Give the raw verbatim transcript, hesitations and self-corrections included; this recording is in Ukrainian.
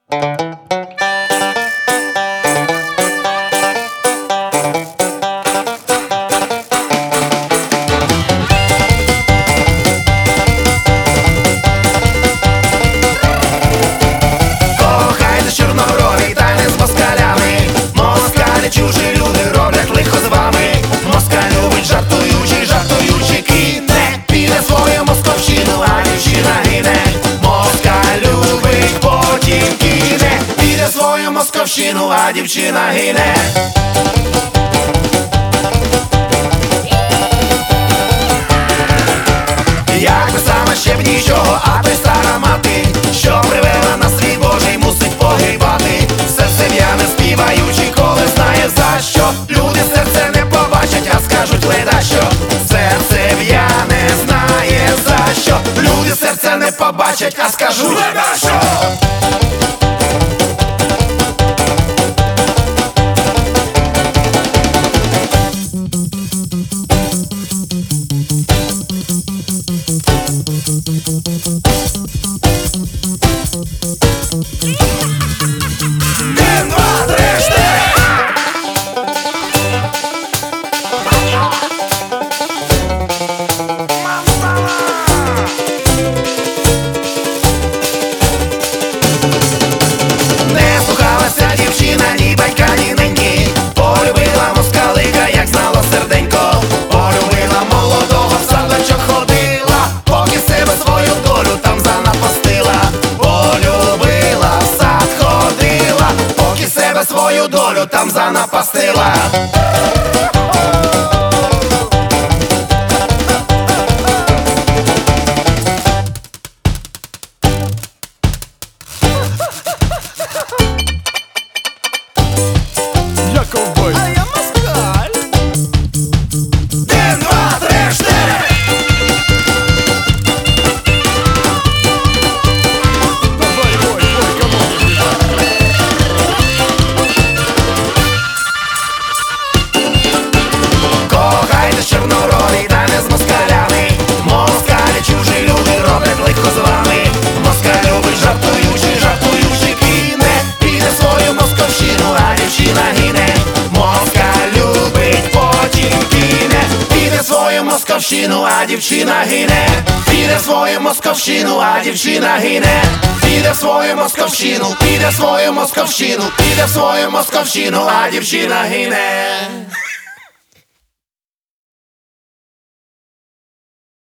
Кохайте чорноброві, та не з москалями. Москалі чужі люди роблять лихо з вами. Москаль любить жартуючи, жартуючи кине. Піде свою московщину, а дівчина гине. Москаль любить, потім кине. Піде свою московщину, а дівчина гине. Якби саме ще б нічого, а то й стара мати, що привела на світ Божий, мусить погибати. Серце в'яне співаючи, коли знає за що. Люди серце не побачать, а скажуть леда що. Серце в'яне знає за що. Люди серце не побачать, а скажуть леда що. Один, два, три, чотири. Не слухалася дівчина ні батька, ні неньки. Полюбила москалика, як знала серденько. Полюбила молодого, в садочок ходила, поки себе свою долю там занапастила. Полюбила, в сад ходила, поки себе свою долю там занапастила. Я ковбой. А я москаль. Один, два, три, чотири. Давай, бой, бой, камон. Кохайте чорнороді, та не з москалями. Москалі чужі люди роблять лихо з вами. Москаль любить жартуючи, жартуючи кине. Піде свою московщину, а дівчина гине. Москаль любить, потім кине. Піде свою московщину, а дівчина гине. Піде свою московщину, а дівчина гине. Піде свою московщину, піде свою московщину, піде свою московщину, а дівчина гине.